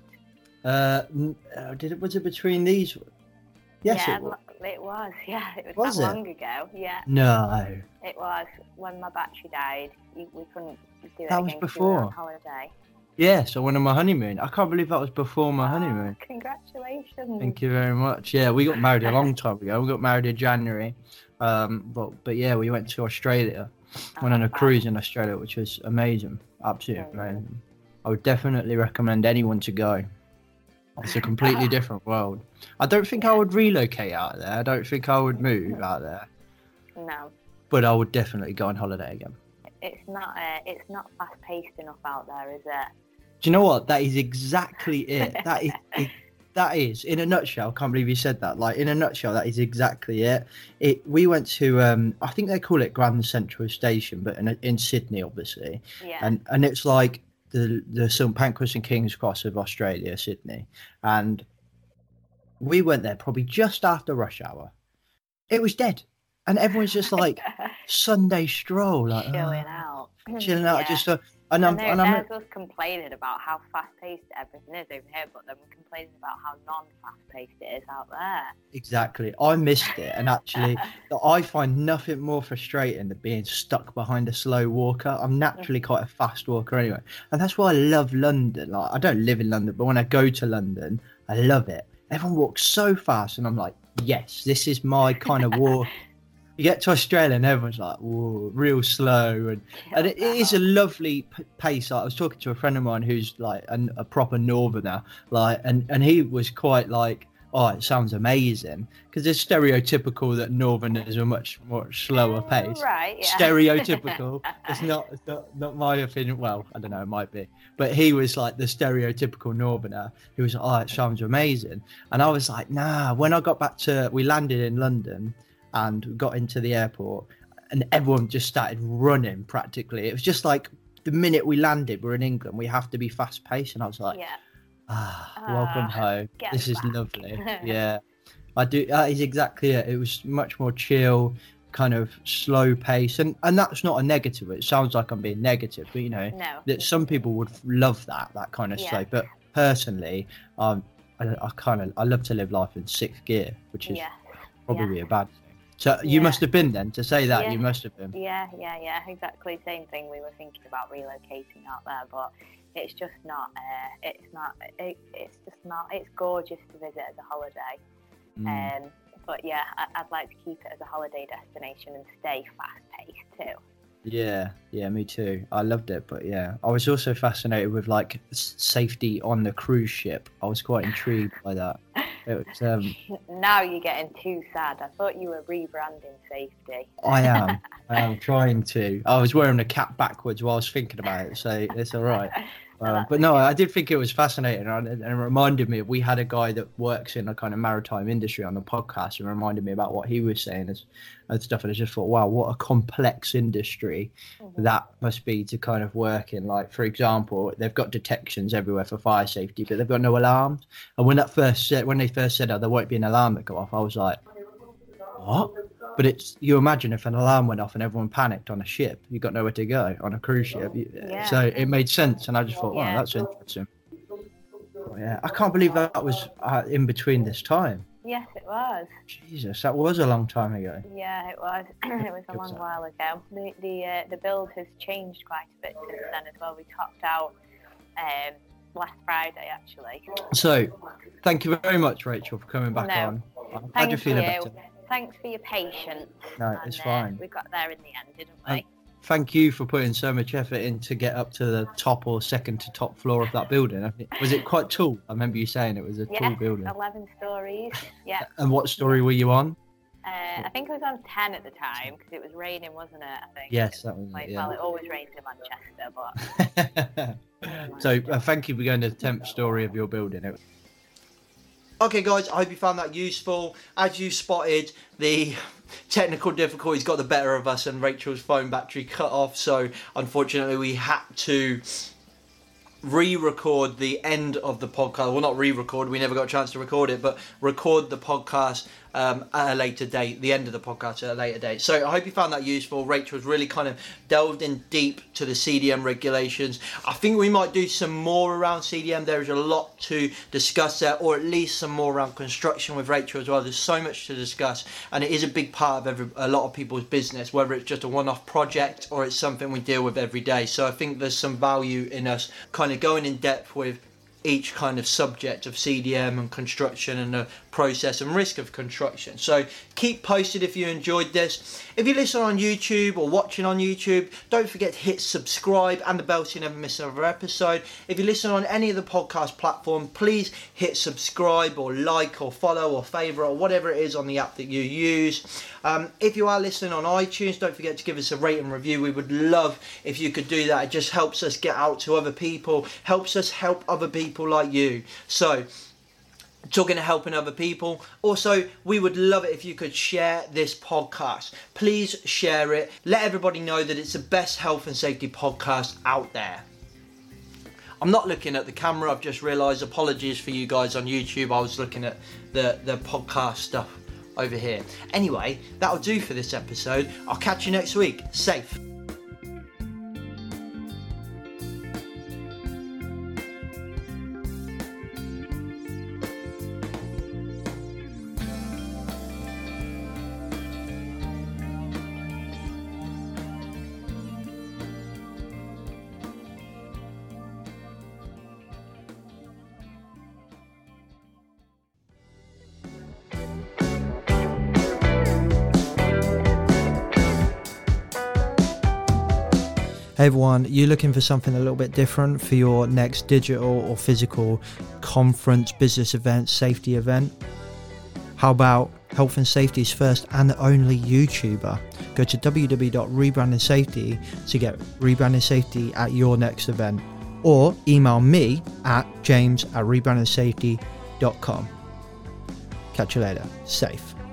Uh, did it? Was it between these? Yes, yeah, it was. It was, yeah. It was, was that it? long ago, yeah. No. It was. When my battery died, you, we couldn't do it That was again before. We were on holiday. Yeah, so one of my honeymoon. I can't believe that was before my oh, honeymoon. Congratulations. Thank you very much. Yeah, we got married a long time ago. We got married in January. Um, but but yeah, we went to Australia. Oh, went on a cruise in Australia, which was amazing. Absolutely oh, amazing. I would definitely recommend anyone to go. It's a completely different world. I don't think I would relocate out there. I don't think I would move out there. No. But I would definitely go on holiday again. It's not uh, it's not fast paced enough out there, is it? Do you know what? That is exactly it. That is it, that is in a nutshell. I can't believe you said that. Like, in a nutshell, that is exactly it. It. We went to um, I think they call it Grand Central Station, but in in Sydney, obviously. Yeah. And and it's like the the Saint Pancras and King's Cross of Australia, Sydney, and we went there probably just after rush hour. It was dead, and everyone's just like Sunday stroll, like chilling oh, out, chilling out. Yeah. Just uh, and I'm, I know, and I'm there's us complaining about how fast-paced everything is over here, but then we're complaining about how non-fast-paced it is out there. Exactly. I missed it, and actually, I find nothing more frustrating than being stuck behind a slow walker. I'm naturally quite a fast walker anyway, and that's why I love London. Like, I don't live in London, but when I go to London, I love it. Everyone walks so fast, and I'm like, yes, this is my kind of walk. You get to Australia and everyone's like, whoa, real slow. And, and it, it is a lovely p- pace. Like, I was talking to a friend of mine who's like an, a proper northerner, like, and, and he was quite like, oh, it sounds amazing, because it's stereotypical that Northerners are much more slower paced. Right, yeah. Stereotypical. It's not, it's not not my opinion. Well, I don't know, it might be. But he was like the stereotypical Northerner who was like, oh, it sounds amazing. And I was like, nah. When I got back to, we landed in London and got into the airport, and everyone just started running practically. It was just like the minute we landed, we're in England, we have to be fast paced. And I was like, Yeah. ah, welcome Ah, home. get This is back. lovely. Yeah. I do. That is exactly it. It was much more chill, kind of slow pace. And, and that's not a negative. It sounds like I'm being negative, but you know, No. that some people would love that, that kind of Yeah. slow. But personally, um, I, I kind of, I love to live life in sixth gear, which is Yeah. probably yeah. a bad thing. So you Yeah. must have been then, to say that, Yeah. you must have been. Yeah, yeah, yeah, exactly. Same thing. We were thinking about relocating out there, but it's just not. Uh, it's not. It, it's just not. It's gorgeous to visit as a holiday. Mm. Um, but yeah, I, I'd like to keep it as a holiday destination and stay fast-paced too. Yeah, yeah, me too. I loved it, but yeah, I was also fascinated with like s- safety on the cruise ship. I was quite intrigued by that. It was, um, Now you're getting too sad. I thought you were rebranding safety. I am, I am trying to. I was wearing a cap backwards while I was thinking about it, so it's all right. Um, but no, I did think it was fascinating, and and it reminded me of, we had a guy that works in a kind of maritime industry on the podcast, and reminded me about what he was saying and, and stuff. And I just thought, wow, what a complex industry Mm-hmm. that must be to kind of work in. Like, for example, they've got detections everywhere for fire safety, but they've got no alarms. And when that first said, when they first said, oh, there won't be an alarm that go off, I was like, what? But it's, you imagine if an alarm went off and everyone panicked on a ship, you got nowhere to go on a cruise ship. You- Yeah. So it made sense, and I just thought, wow, Yeah. that's interesting. But yeah, I can't believe that was uh, in between this time. Yes, it was. Jesus, that was a long time ago. Yeah, it was. it was a Good long stuff. while ago. The the uh, the build has changed quite a bit since then as well. We topped out um, last Friday actually. So, thank you very much, Rachel, for coming back No. on. I'm glad Thank you're feeling you. better. Thanks for your patience. No, and, it's uh, fine. we got there in the end, didn't we? Um, Thank you for putting so much effort in to get up to the top or second to top floor of that building. I think- Was it quite tall? I remember you saying it was a yeah, tall building. eleven stories. Yeah. And what story were you on? Uh, I think it was on ten at the time because it was raining, wasn't it? I think. Yes, that was Like, it, Well, yeah. it always rains in Manchester, but So, uh, thank you for going to the tenth story of your building. It Okay, guys, I hope you found that useful. As you spotted, the technical difficulties got the better of us and Rachel's phone battery cut off. So, unfortunately, we had to re-record the end of the podcast. Well, not re-record, we never got a chance to record it, but record the podcast um, at a later date, the end of the podcast at a later date. So I hope you found that useful. Rachel's really kind of delved in deep to the C D M regulations. I think we might do some more around C D M. There is a lot to discuss there, or at least some more around construction with Rachel as well. There's so much to discuss, and it is a big part of every, a lot of people's business, whether it's just a one-off project or it's something we deal with every day. So I think there's some value in us kind of going in depth with each kind of subject of C D M and construction and the process and risk of construction. So keep posted if you enjoyed this. If you listen on YouTube or watching on YouTube, don't forget to hit subscribe and the bell so you never miss another episode. If you listen on any of the podcast platforms, please hit subscribe or like or follow or favourite or whatever it is on the app that you use. Um, if you are listening on iTunes, don't forget to give us a rate and review. We would love if you could do that. It just helps us get out to other people, helps us help other people like you. So, talking to helping other people. Also, we would love it if you could share this podcast. Please share it. Let everybody know that it's the best health and safety podcast out there. I'm not looking at the camera. I've just realised. Apologies for you guys on YouTube. I was looking at the, the podcast stuff over here. Anyway, that'll do for this episode. I'll catch you next week. Safe. Hey everyone, you looking for something a little bit different for your next digital or physical conference, business event, safety event? How about Health and Safety's first and only YouTuber? Go to w w w dot rebranding safety to get Rebranding Safety at your next event, or email me at james at rebranding safety dot com. Catch you later. Safe.